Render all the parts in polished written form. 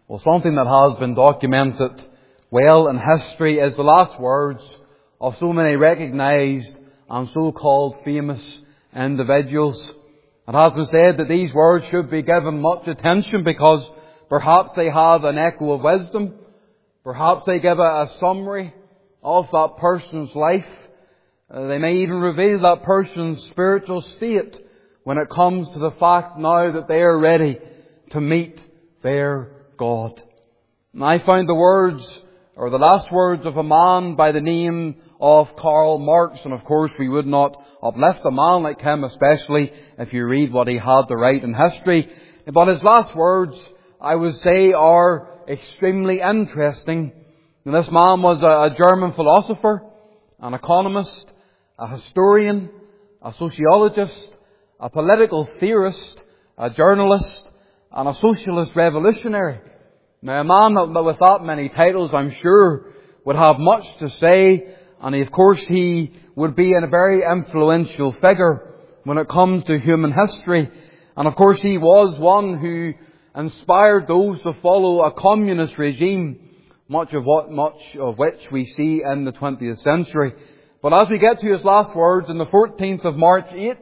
Well, something that has been documented well in history is the last words of so many recognised and so-called famous individuals. It has been said that these words should be given much attention because perhaps they have an echo of wisdom. Perhaps they give a summary of that person's life. They may even reveal that person's spiritual state when it comes to the fact now that they are ready to meet their God. And I found the words, or the last words of a man by the name of Karl Marx. And of course we would not uplift a man like him, especially if you read what he had to write in history. But his last words, I would say, are extremely interesting. And this man was a German philosopher, an economist, a historian, a sociologist, a political theorist, a journalist, and a socialist revolutionary. Now, a man that with that many titles, I'm sure, would have much to say, and of course he would be a very influential figure when it comes to human history. And of course he was one who inspired those to follow a communist regime, much of which we see in the 20th century. But as we get to his last words, on the 14th of March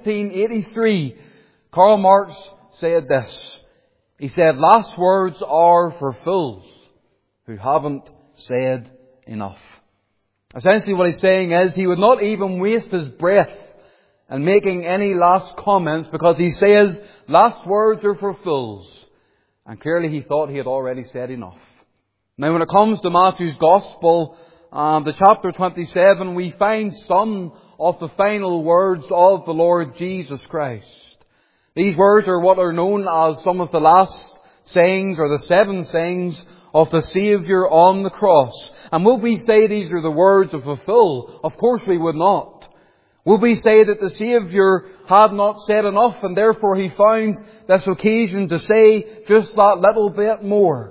1883, Karl Marx said this. He said, "Last words are for fools who haven't said enough." Essentially what he's saying is he would not even waste his breath in making any last comments, because he says last words are for fools. And clearly he thought he had already said enough. Now when it comes to Matthew's Gospel, the chapter 27, we find some of the final words of the Lord Jesus Christ. These words are what are known as some of the last sayings, or the 7 sayings of the Saviour on the cross. And would we say these are the words of a fool? Of course we would not. Would we say that the Saviour had not said enough and therefore He found this occasion to say just that little bit more?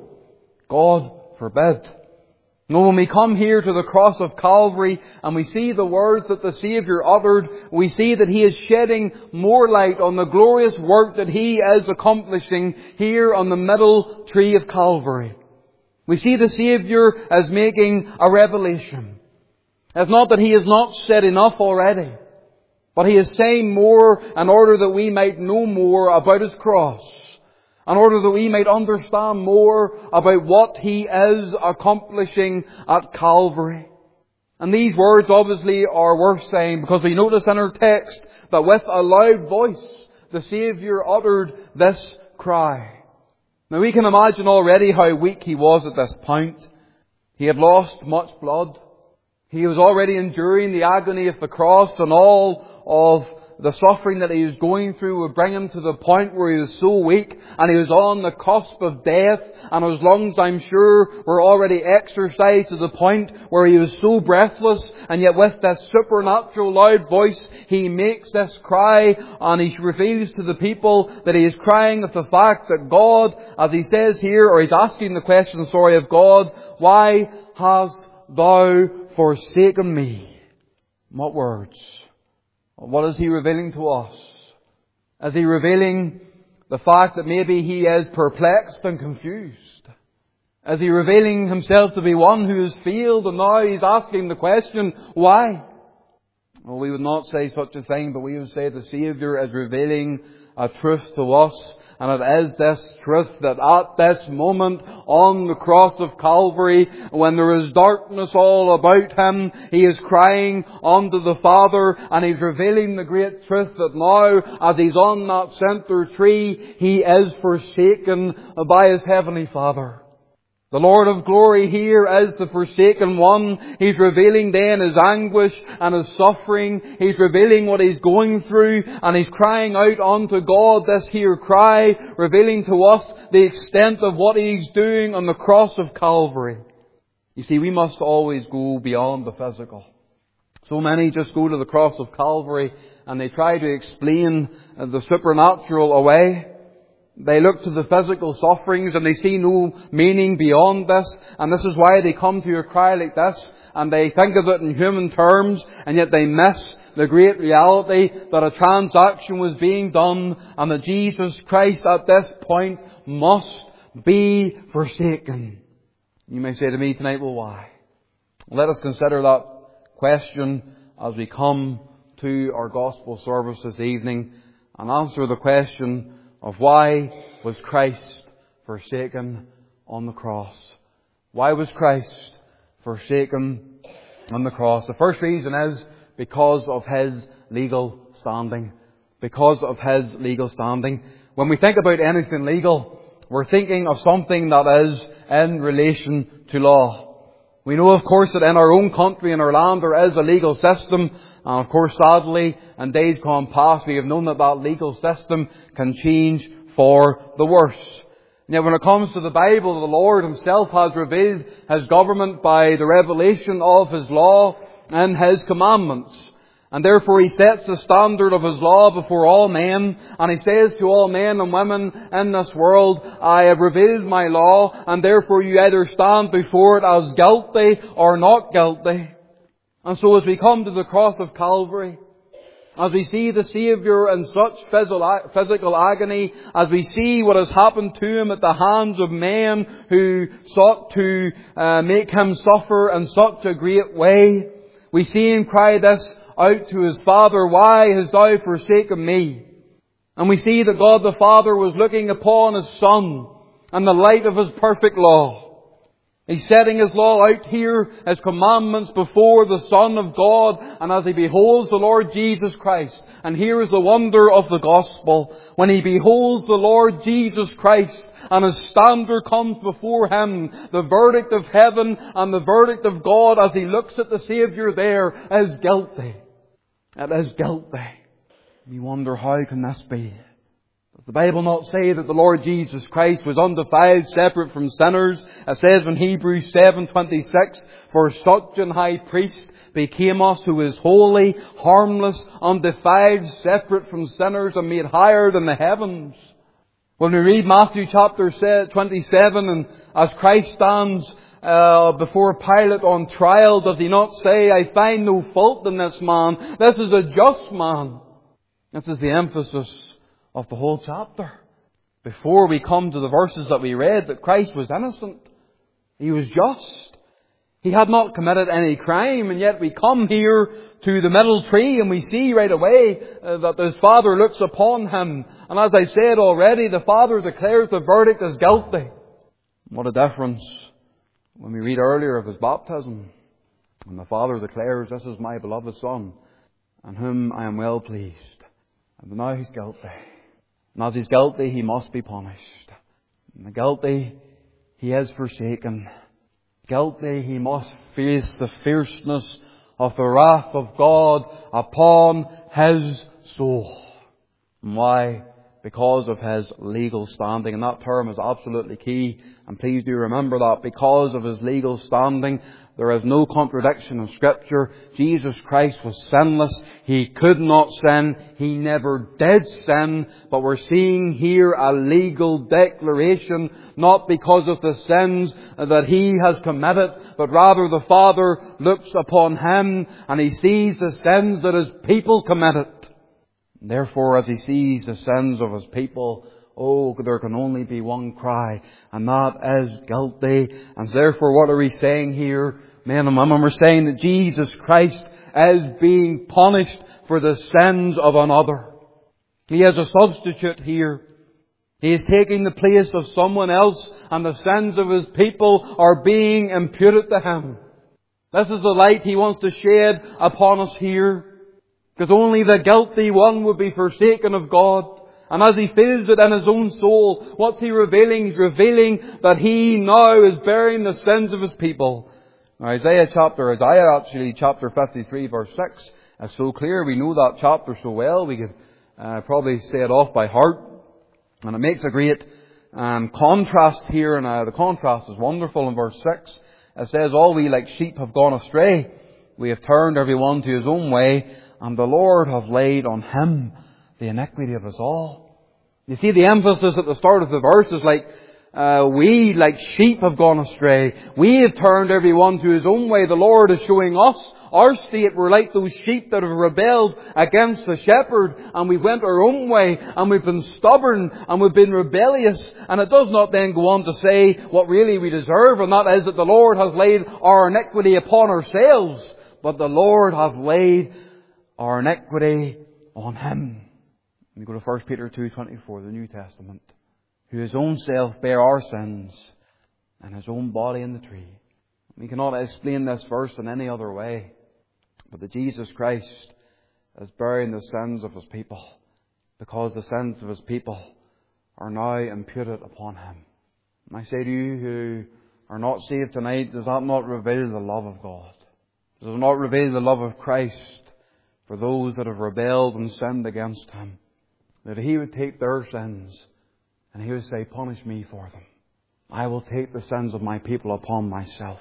God forbid. No, when we come here to the cross of Calvary and we see the words that the Saviour uttered, we see that He is shedding more light on the glorious work that He is accomplishing here on the middle tree of Calvary. We see the Saviour as making a revelation. It's not that He has not said enough already, but He is saying more in order that we might know more about His cross, in order that we might understand more about what He is accomplishing at Calvary. And these words obviously are worth saying, because we notice in our text that with a loud voice the Saviour uttered this cry. Now we can imagine already how weak He was at this point. He had lost much blood. He was already enduring the agony of the cross, and all of the suffering that He was going through would bring Him to the point where He was so weak and He was on the cusp of death, and His lungs, I'm sure, were already exercised to the point where He was so breathless, and yet with that supernatural loud voice He makes this cry, and He reveals to the people that He is crying at the fact that God, as He says here, or He's asking the question, of God, "Why hast Thou forsaken me?" What words? What is He revealing to us? Is He revealing the fact that maybe He is perplexed and confused? Is He revealing Himself to be one who has failed, and now He's asking the question, why? Well, we would not say such a thing, but we would say the Saviour is revealing a truth to us. And it is this truth that at this moment on the cross of Calvary, when there is darkness all about Him, He is crying unto the Father, and He's revealing the great truth that now, as He's on that center tree, He is forsaken by His Heavenly Father. The Lord of glory here is the forsaken one. He's revealing then His anguish and His suffering. He's revealing what He's going through, and He's crying out unto God this here cry, revealing to us the extent of what He's doing on the cross of Calvary. You see, we must always go beyond the physical. So many just go to the cross of Calvary and they try to explain the supernatural away. They look to the physical sufferings and they see no meaning beyond this. And this is why they come to a cry like this, and they think of it in human terms, and yet they miss the great reality that a transaction was being done, and that Jesus Christ at this point must be forsaken. You may say to me tonight, well, why? Let us consider that question as we come to our gospel service this evening and answer the question of why was Christ forsaken on the cross? Why was Christ forsaken on the cross? The first reason is because of His legal standing. Because of His legal standing. When we think about anything legal, we're thinking of something that is in relation to law. We know, of course, that in our own country, in our land, there is a legal system. And of course, sadly, in days gone past, we have known that that legal system can change for the worse. Yet when it comes to the Bible, the Lord Himself has revealed His government by the revelation of His law and His commandments. And therefore He sets the standard of His law before all men. And He says to all men and women in this world, I have revealed my law, and therefore you either stand before it as guilty or not guilty. And so as we come to the cross of Calvary, as we see the Saviour in such physical agony, as we see what has happened to Him at the hands of men who sought to make Him suffer in such a great way, we see Him cry this out to His Father, why hast Thou forsaken me? And we see that God the Father was looking upon His Son in the light of His perfect law. He's setting His law out here as commandments before the Son of God, and as He beholds the Lord Jesus Christ. And here is the wonder of the gospel. When He beholds the Lord Jesus Christ and His standard comes before Him, the verdict of heaven and the verdict of God as He looks at the Saviour there is guilty. It is guilty. We wonder, how can this be? Does the Bible not say that the Lord Jesus Christ was undefiled, separate from sinners? It says in Hebrews 7:26, for such an high priest became us, who is holy, harmless, undefiled, separate from sinners, and made higher than the heavens. When we read Matthew chapter 27, and as Christ stands before Pilate on trial, does He not say, I find no fault in this man. This is a just man. This is the emphasis of the whole chapter. Before we come to the verses that we read, that Christ was innocent. He was just. He had not committed any crime, and yet we come here to the middle tree and we see right away that His Father looks upon Him. And as I said already, the Father declares the verdict as guilty. What a difference when we read earlier of His baptism. And the Father declares, this is my beloved Son, in whom I am well pleased. And now He's guilty. And as He's guilty, He must be punished. And the guilty, He is forsaken. Guilty, He must face the fierceness of the wrath of God upon His soul. And why? Because of His legal standing. And that term is absolutely key. And please do remember that. Because of His legal standing, there is no contradiction in Scripture. Jesus Christ was sinless. He could not sin. He never did sin. But we're seeing here a legal declaration, not because of the sins that He has committed, but rather the Father looks upon Him and He sees the sins that His people committed. Therefore, as He sees the sins of His people, there can only be one cry, and that is guilty. And therefore, what are we saying here, men and women? We're saying that Jesus Christ is being punished for the sins of another. He is a substitute here. He is taking the place of someone else, and the sins of His people are being imputed to Him. This is the light He wants to shed upon us here. Because only the guilty one would be forsaken of God. And as He feels it in His own soul, what's He revealing? He's revealing that He now is bearing the sins of His people. Now Isaiah chapter 53 verse 6 is so clear. We know that chapter so well. We could probably say it off by heart. And it makes a great contrast here. And the contrast is wonderful in verse 6. It says, all we like sheep have gone astray. We have turned every one to his own way. And the Lord hath laid on Him the iniquity of us all. You see, the emphasis at the start of the verse is like we, like sheep, have gone astray. We have turned every one to his own way. The Lord is showing us our state. We're like those sheep that have rebelled against the shepherd, and we've went our own way, and we've been stubborn, and we've been rebellious. And it does not then go on to say what really we deserve, and that is that the Lord has laid our iniquity upon ourselves, but the Lord hath laid our iniquity on Him. We go to 1 Peter 2:24, the New Testament. Who his own self bare our sins and his own body in the tree. We cannot explain this verse in any other way, but that Jesus Christ is bearing the sins of His people, because the sins of His people are now imputed upon Him. And I say to you who are not saved tonight, does that not reveal the love of God? Does it not reveal the love of Christ for those that have rebelled and sinned against Him? That He would take their sins and He would say, punish me for them. I will take the sins of my people upon myself.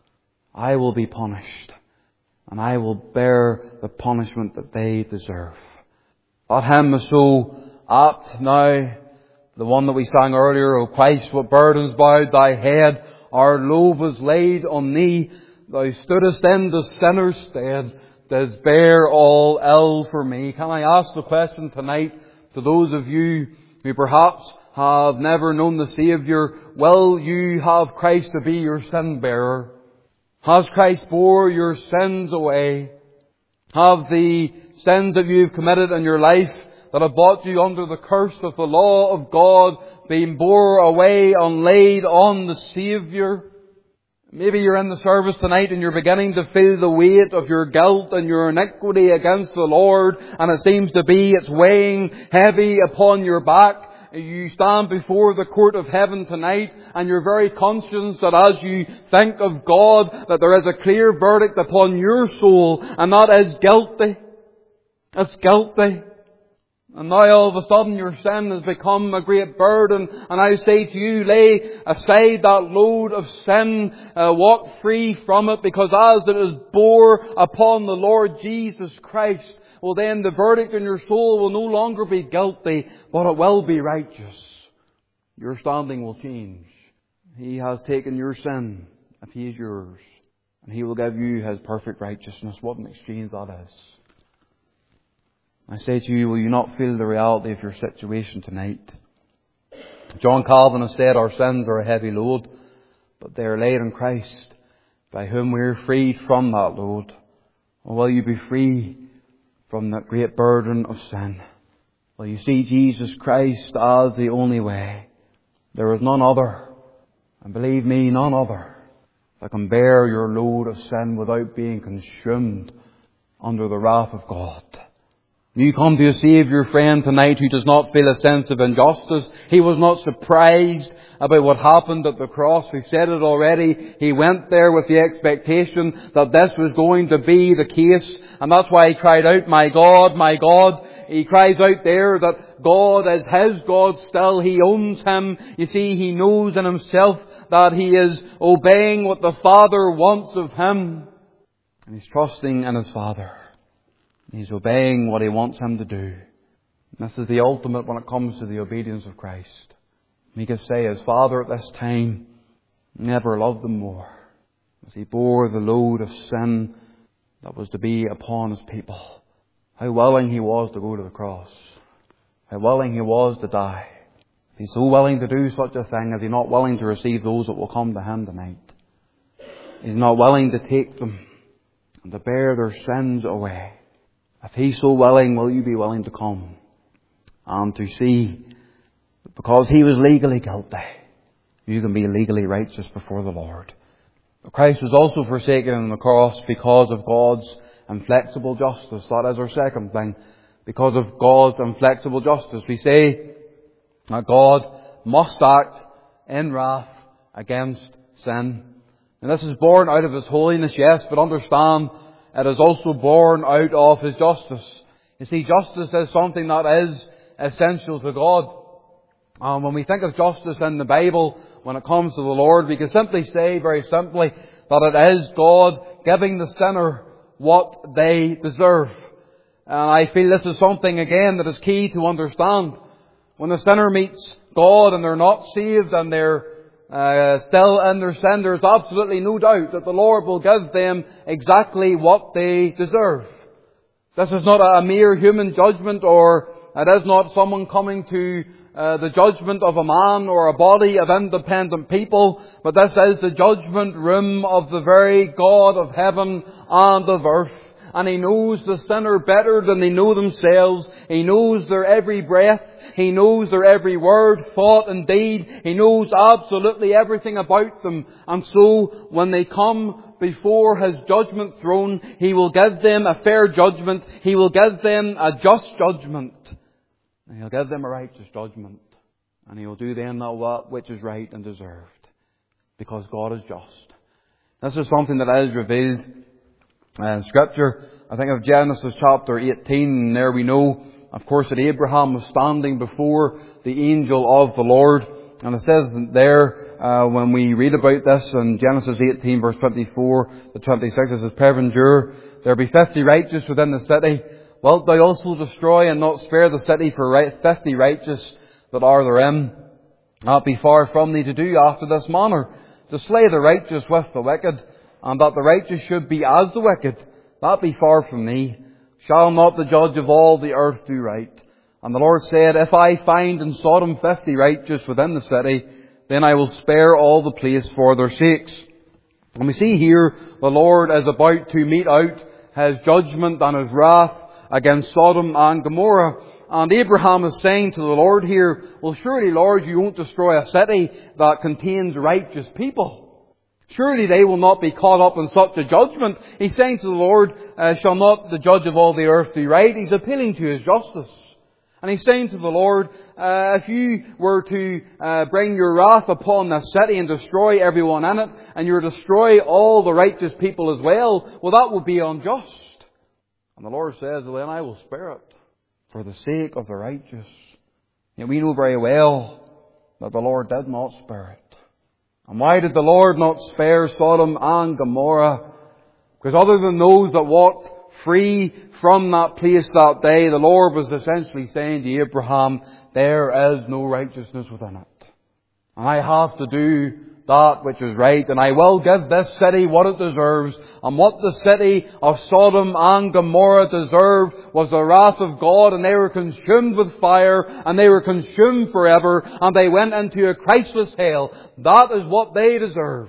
I will be punished. And I will bear the punishment that they deserve. That hymn is so apt now. The one that we sang earlier, O Christ, what burdens bowed thy head. Our load was laid on thee. Thou stoodest in the sinner's stead. Didst bear all ill for me. Can I ask the question tonight to those of you who perhaps have never known the Saviour? Will you have Christ to be your sin bearer? Has Christ bore your sins away? Have the sins that you have committed in your life that have brought you under the curse of the law of God been bore away and laid on the Saviour? Maybe you're in the service tonight and you're beginning to feel the weight of your guilt and your iniquity against the Lord, and it seems to be it's weighing heavy upon your back. You stand before the court of heaven tonight, and you're very conscious that as you think of God, that there is a clear verdict upon your soul, and that is guilty. It's guilty. And now all of a sudden your sin has become a great burden. And I say to you, lay aside that load of sin, walk free from it, because as it is bore upon the Lord Jesus Christ, well then the verdict in your soul will no longer be guilty, but it will be righteous. Your standing will change. He has taken your sin, if He is yours, and He will give you His perfect righteousness. What an exchange that is. I say to you, will you not feel the reality of your situation tonight? John Calvin has said our sins are a heavy load, but they are laid on Christ, by whom we are freed from that load. Or will you be free from that great burden of sin? Will you see Jesus Christ as the only way? There is none other, and believe me, none other, that can bear your load of sin without being consumed under the wrath of God. You come to a Saviour friend tonight who does not feel a sense of injustice. He was not surprised about what happened at the cross. We've said it already. He went there with the expectation that this was going to be the case. And that's why He cried out, my God, my God. He cries out there that God is His God still. He owns Him. You see, He knows in Himself that He is obeying what the Father wants of Him. And He's trusting in His Father. He's obeying what He wants him to do. And this is the ultimate when it comes to the obedience of Christ. He could say His Father at this time never loved Him more, as He bore the load of sin that was to be upon His people. How willing He was to go to the cross. How willing He was to die. He's so willing to do such a thing, is He not willing to receive those that will come to Him tonight? He's not willing to take them and to bear their sins away. If He's so willing, will you be willing to come and to see that because He was legally guilty, you can be legally righteous before the Lord? But Christ was also forsaken on the cross because of God's inflexible justice. That is our second thing. Because of God's inflexible justice. We say that God must act in wrath against sin. And this is born out of His holiness, yes, but understand, it is also born out of His justice. You see, justice is something that is essential to God. When we think of justice in the Bible, when it comes to the Lord, we can simply say, very simply, that it is God giving the sinner what they deserve. And I feel this is something, again, that is key to understand. When the sinner meets God and they're not saved and they're still in their sin, there's absolutely no doubt that the Lord will give them exactly what they deserve. This is not a mere human judgment, or it is not someone coming to the judgment of a man or a body of independent people, but this is the judgment room of the very God of heaven and of earth. And He knows the sinner better than they know themselves. He knows their every breath. He knows their every word, thought and deed. He knows absolutely everything about them. And so, when they come before His judgment throne, He will give them a fair judgment. He will give them a just judgment. And He'll give them a righteous judgment. And He will do then that which is right and deserved. Because God is just. This is something that is revealed in Scripture. I think of Genesis chapter 18, and there we know, of course, that Abraham was standing before the angel of the Lord. And it says there, when we read about this in Genesis 18 verse 24 to 26, it says, "Peradventure, there be 50 righteous within the city. Wilt thou also destroy and not spare the city for 50 righteous that are therein? That be far from thee to do after this manner, to slay the righteous with the wicked, and that the righteous should be as the wicked. That be far from thee. Shall not the judge of all the earth do right? And the Lord said, If I find in Sodom 50 righteous within the city, then I will spare all the place for their sakes." And we see here the Lord is about to mete out His judgment and His wrath against Sodom and Gomorrah. And Abraham is saying to the Lord here, "Well, surely, Lord, you won't destroy a city that contains righteous people. Surely they will not be caught up in such a judgment." He's saying to the Lord, "Shall not the judge of all the earth do right?" He's appealing to His justice. And He's saying to the Lord, if you were to bring your wrath upon this city and destroy everyone in it, and you were to destroy all the righteous people as well, well, that would be unjust. And the Lord says, "Well, then I will spare it for the sake of the righteous." Yet we know very well that the Lord did not spare it. And why did the Lord not spare Sodom and Gomorrah? Because other than those that walked free from that place that day, the Lord was essentially saying to Abraham, there is no righteousness within it. And I have to do that which is right, and I will give this city what it deserves. And what the city of Sodom and Gomorrah deserved was the wrath of God, and they were consumed with fire, and they were consumed forever, and they went into a Christless hell. That is what they deserved.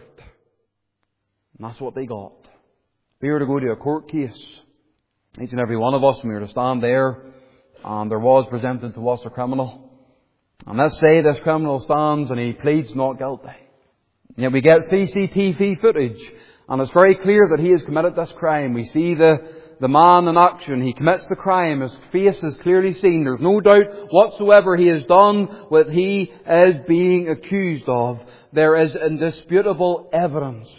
And that's what they got. If we were to go to a court case, each and every one of us, we were to stand there, and there was presented to us a criminal. And let's say this criminal stands and he pleads not guilty. Yet we get CCTV footage, and it's very clear that he has committed this crime. We see the man in action. He commits the crime. His face is clearly seen. There's no doubt whatsoever he has done what he is being accused of. There is indisputable evidence.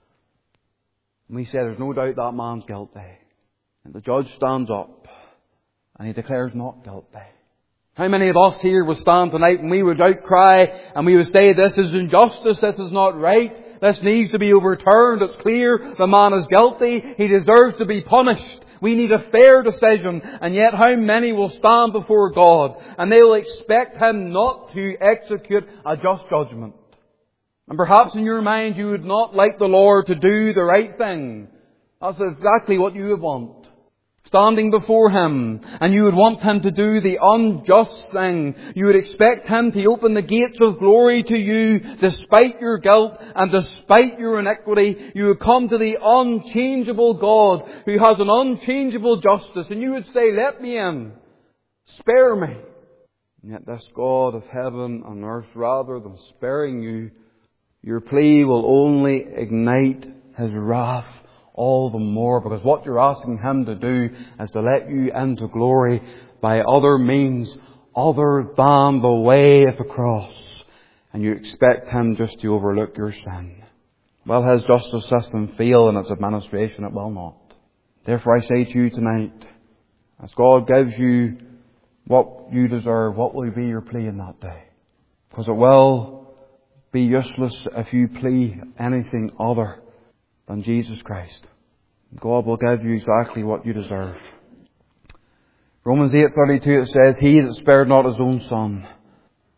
And we say there's no doubt that man's guilty. And the judge stands up and he declares not guilty. How many of us here will stand tonight and we would outcry and we would say, this is injustice, this is not right, this needs to be overturned, it's clear the man is guilty, he deserves to be punished. We need a fair decision. And yet how many will stand before God and they will expect Him not to execute a just judgment? And perhaps in your mind you would not like the Lord to do the right thing. That's exactly what you would want. Standing before Him, and you would want Him to do the unjust thing. You would expect Him to open the gates of glory to you despite your guilt and despite your iniquity. You would come to the unchangeable God who has an unchangeable justice, and you would say, let me in. Spare me. And yet this God of heaven and earth, rather than sparing you, your plea will only ignite His wrath all the more, because what you're asking Him to do is to let you into glory by other means other than the way of the cross. And you expect Him just to overlook your sin. Will His justice system fail in its administration? It will not. Therefore I say to you tonight, as God gives you what you deserve, what will be your plea in that day? Because it will be useless if you plea anything other than Jesus Christ. God will give you exactly what you deserve. Romans 8:32, it says, He that spared not His own Son,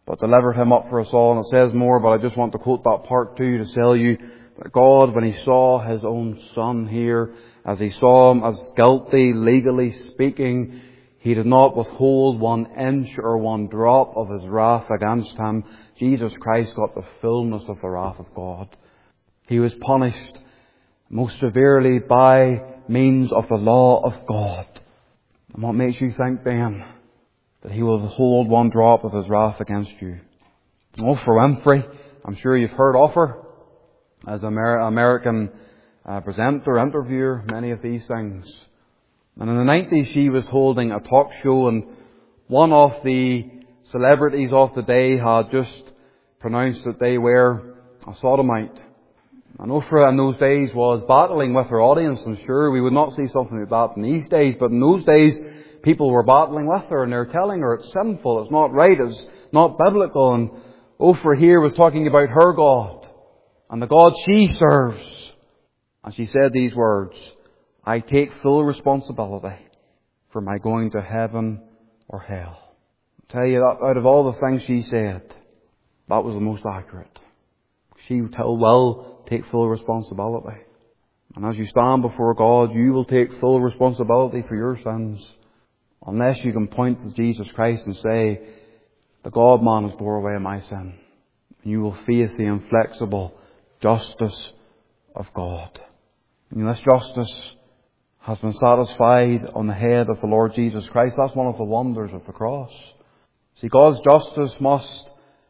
but delivered him up for us all. And it says more, but I just want to quote that part too to tell you that God, when He saw His own Son here, as He saw Him as guilty, legally speaking, He did not withhold 1 inch or 1 drop of His wrath against Him. Jesus Christ got the fullness of the wrath of God. He was punished most severely by means of the law of God. And what makes you think then that He will withhold 1 drop of His wrath against you? Oprah Winfrey, I'm sure you've heard of her as an American presenter, interviewer, many of these things. And in the 90s she was holding a talk show, and one of the celebrities of the day had just pronounced that they were a sodomite. And Oprah in those days was battling with her audience, and sure, we would not see something like that in these days, but in those days people were battling with her and they're telling her it's sinful, it's not right, it's not biblical. And Oprah here was talking about her God and the God she serves. And she said these words, "I take full responsibility for my going to heaven or hell." I tell you that out of all the things she said, that was the most accurate. She will take full responsibility. And as you stand before God, you will take full responsibility for your sins. Unless you can point to Jesus Christ and say, the God-man has bore away my sin. And you will face the inflexible justice of God. And this justice has been satisfied on the head of the Lord Jesus Christ. That's one of the wonders of the cross. See, God's justice must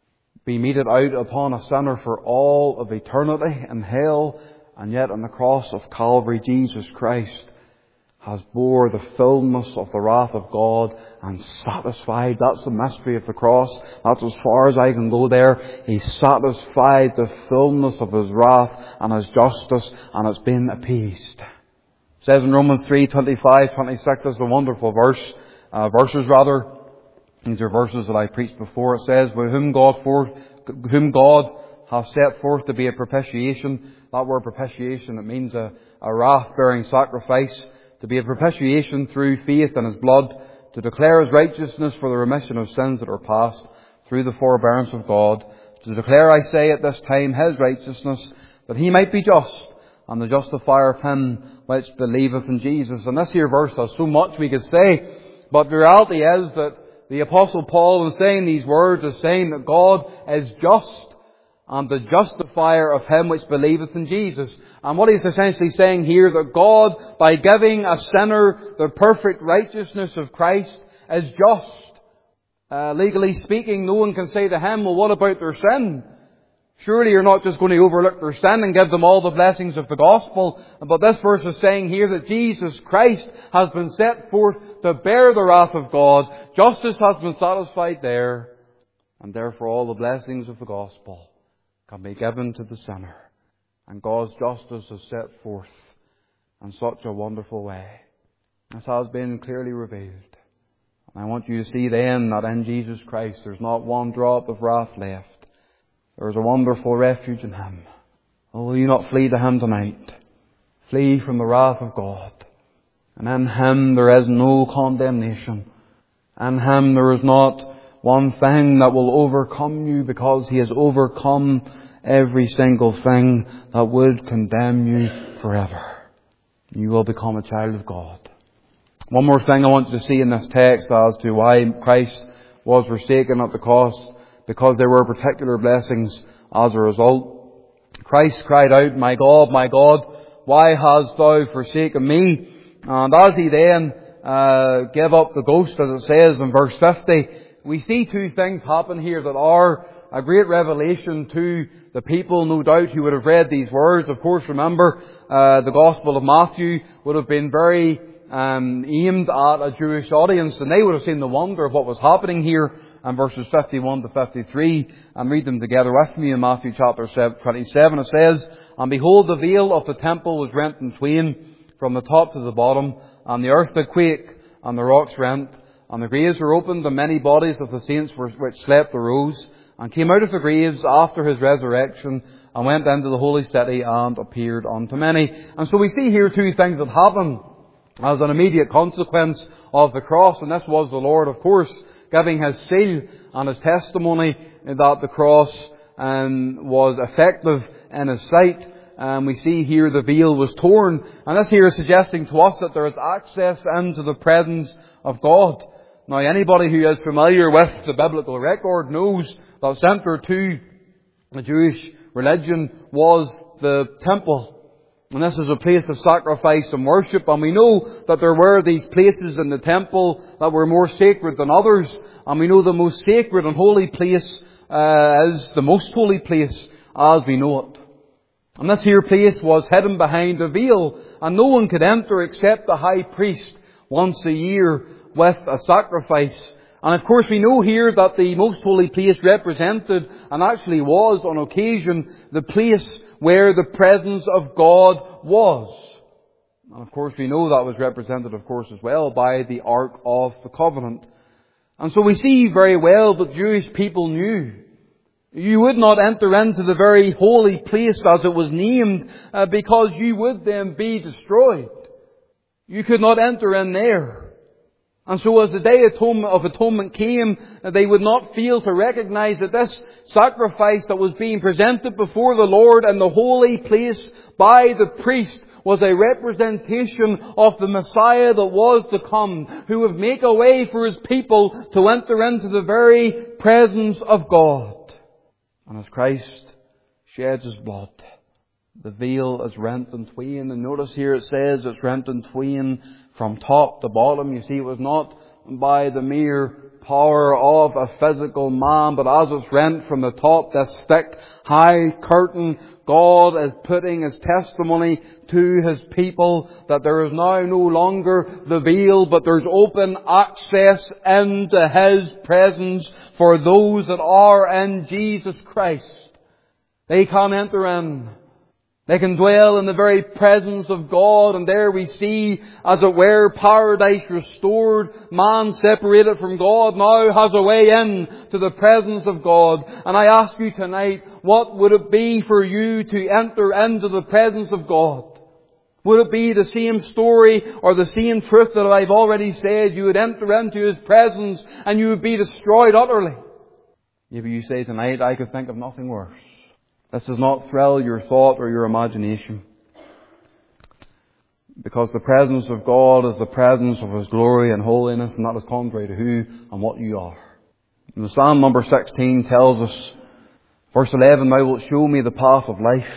be meted out upon a sinner for all of eternity in hell, and yet on the cross of Calvary, Jesus Christ has bore the fullness of the wrath of God and satisfied. That's the mystery of the cross. That's as far as I can go there. He satisfied the fullness of His wrath and His justice, and it's been appeased. It says in Romans 3:25-26, this is a wonderful verses. These are verses that I preached before. It says, whom God hath set forth to be a propitiation. That word propitiation, it means a wrath-bearing sacrifice. To be a propitiation through faith in His blood, to declare His righteousness for the remission of sins that are past, through the forbearance of God, to declare, I say, at this time His righteousness, that He might be just, and the justifier of him which believeth in Jesus. And this here verse has so much we could say, but the reality is that the Apostle Paul, in saying these words, is saying that God is just and the justifier of him which believeth in Jesus. And what he's essentially saying here, that God, by giving a sinner the perfect righteousness of Christ, is just. Legally speaking, no one can say to him, well, what about their sin? Surely you're not just going to overlook their sin and give them all the blessings of the gospel. But this verse is saying here that Jesus Christ has been set forth to bear the wrath of God. Justice has been satisfied there. And therefore all the blessings of the gospel can be given to the sinner. And God's justice is set forth in such a wonderful way. This has been clearly revealed. And I want you to see then that in Jesus Christ there's not one drop of wrath left. There's a wonderful refuge in Him. Oh, will you not flee to Him tonight? Flee from the wrath of God. And in Him there is no condemnation. In Him there is not one thing that will overcome you, because He has overcome every single thing that would condemn you forever. You will become a child of God. One more thing I want you to see in this text as to why Christ was forsaken at the cross, because there were particular blessings as a result. Christ cried out, my God, why hast thou forsaken me? And as He then gave up the ghost, as it says in verse 50, we see two things happen here that are a great revelation to the people, no doubt, who would have read these words. Of course, remember, the Gospel of Matthew would have been very aimed at a Jewish audience, and they would have seen the wonder of what was happening here in verses 51 to 53. And read them together with me in Matthew chapter 27. It says, and behold, the veil of the temple was rent in twain from the top to the bottom, and the earth did quake, and the rocks rent, and the graves were opened, and many bodies of the saints which slept arose, and came out of the graves after His resurrection, and went into the holy city, and appeared unto many. And so we see here two things that happen as an immediate consequence of the cross. And this was the Lord, of course, giving his seal and his testimony that the cross was effective in his sight. We see here the veil was torn. And this here is suggesting to us that there is access into the presence of God. Now, anybody who is familiar with the biblical record knows that centre to the Jewish religion was the temple. And this is a place of sacrifice and worship. And we know that there were these places in the temple that were more sacred than others. And we know the most sacred and holy place is the most holy place as we know it. And this here place was hidden behind a veil. And no one could enter except the high priest once a year with a sacrifice. And of course we know here that the most holy place represented, and actually was on occasion, the place where the presence of God was. And of course we know that was represented, of course, as well by the Ark of the Covenant. And so we see very well that Jewish people knew you would not enter into the very holy place as it was named, because you would then be destroyed. You could not enter in there. And so as the Day of Atonement came, they would not fail to recognize that this sacrifice that was being presented before the Lord in the holy place by the priest was a representation of the Messiah that was to come, who would make a way for His people to enter into the very presence of God. And as Christ sheds His blood, the veil is rent in twain. And notice here it says it's rent in twain from top to bottom. You see, it was not by the mere power of a physical man, but as it's rent from the top, this thick, high curtain, God is putting His testimony to His people that there is now no longer the veil, but there's open access into His presence for those that are in Jesus Christ. They can enter in. They can dwell in the very presence of God, and there we see, as it were, paradise restored. Man separated from God now has a way in to the presence of God. And I ask you tonight, what would it be for you to enter into the presence of God? Would it be the same story or the same truth that I've already said? You would enter into His presence and you would be destroyed utterly. Maybe you say tonight, I could think of nothing worse. This does not thrill your thought or your imagination. Because the presence of God is the presence of His glory and holiness, and that is contrary to who and what you are. And the Psalm number 16 tells us, verse 11, Thou wilt show me the path of life.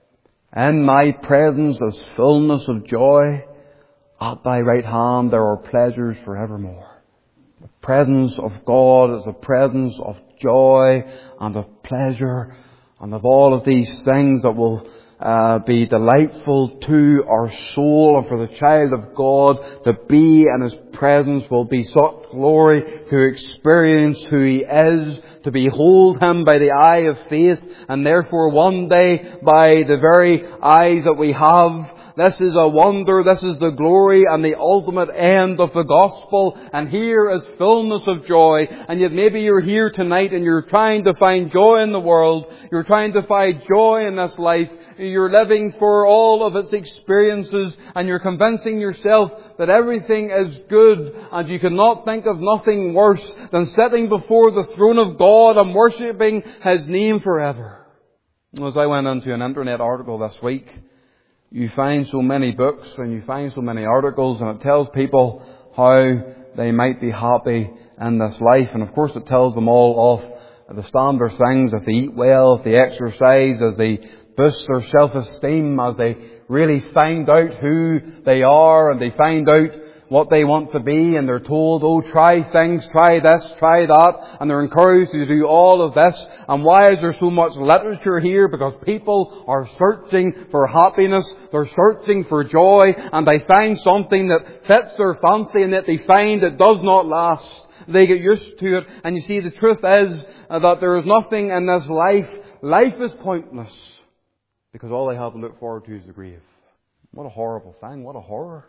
In Thy presence is fullness of joy. At Thy right hand there are pleasures forevermore. The presence of God is a presence of joy and of pleasure, and of all of these things that will be delightful to our soul, and for the child of God to be in His presence will be such glory, to experience who He is, to behold Him by the eye of faith, and therefore one day by the very eyes that we have. This is a wonder, this is the glory and the ultimate end of the gospel, and here is fullness of joy. And yet maybe you're here tonight and you're trying to find joy in the world, you're trying to find joy in this life, you're living for all of its experiences, and you're convincing yourself that everything is good, and you cannot think of nothing worse than sitting before the throne of God and worshipping His name forever. As I went into an internet article this week, you find so many books and you find so many articles, and it tells people how they might be happy in this life. And of course it tells them all of the standard things, if they eat well, if they exercise, as they boost their self-esteem, as they really find out who they are and they find out what they want to be, and they're told, oh, try things, try this, try that, and they're encouraged to do all of this. And why is there so much literature here? Because people are searching for happiness, they're searching for joy, and they find something that fits their fancy and that they find it does not last. They get used to it, and you see, the truth is that there is nothing in this life. Life is pointless, because all they have to look forward to is the grave. What a horrible thing, what a horror.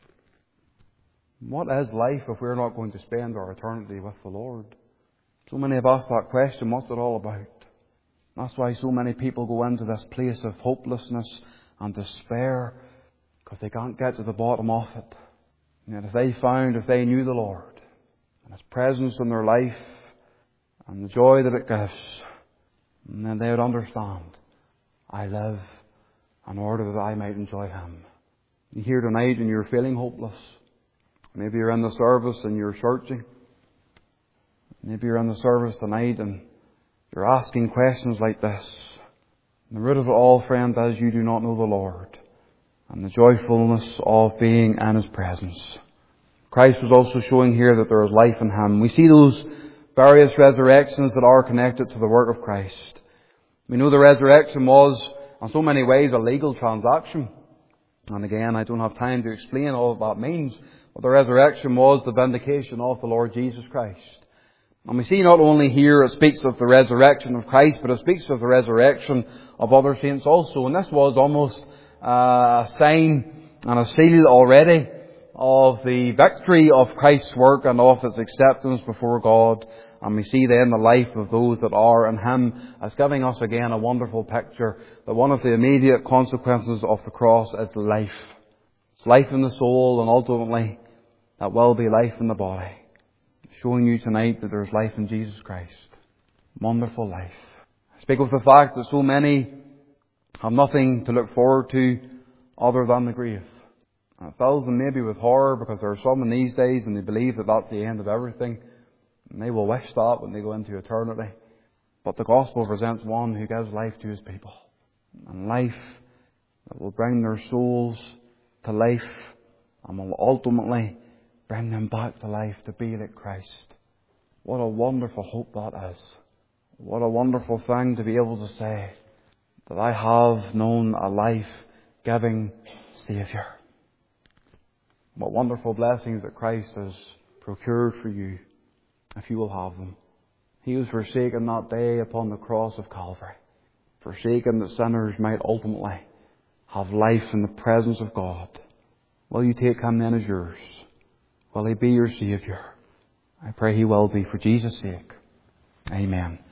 What is life if we're not going to spend our eternity with the Lord? So many have asked that question, what's it all about? That's why so many people go into this place of hopelessness and despair, because they can't get to the bottom of it. And yet if they knew the Lord, and His presence in their life and the joy that it gives. And then they would understand, I live in order that I might enjoy Him. You're here tonight and you're feeling hopeless. Maybe you're in the service and you're searching. Maybe you're in the service tonight and you're asking questions like this. And the root of it all, friend, is you do not know the Lord and the joyfulness of being in His presence. Christ was also showing here that there is life in Him. We see those various resurrections that are connected to the work of Christ. We know the resurrection was, in so many ways, a legal transaction. And again, I don't have time to explain all that means, but the resurrection was the vindication of the Lord Jesus Christ. And we see not only here it speaks of the resurrection of Christ, but it speaks of the resurrection of other saints also. And this was almost a sign and a seal already of the victory of Christ's work and of His acceptance before God. And we see then the life of those that are in Him as giving us again a wonderful picture that one of the immediate consequences of the cross is life. It's life in the soul, and ultimately that will be life in the body. Showing you tonight that there is life in Jesus Christ. Wonderful life. I speak of the fact that so many have nothing to look forward to other than the grave. And it fills them maybe with horror, because there are some in these days and they believe that that's the end of everything. And they will wish that when they go into eternity. But the gospel presents one who gives life to His people. And life that will bring their souls to life and will ultimately bring them back to life to be like Christ. What a wonderful hope that is. What a wonderful thing to be able to say that I have known a life-giving Saviour. What wonderful blessings that Christ has procured for you, if you will have them. He was forsaken that day upon the cross of Calvary. Forsaken that sinners might ultimately have life in the presence of God. Will you take Him then as yours? Will He be your Saviour? I pray He will be, for Jesus' sake. Amen.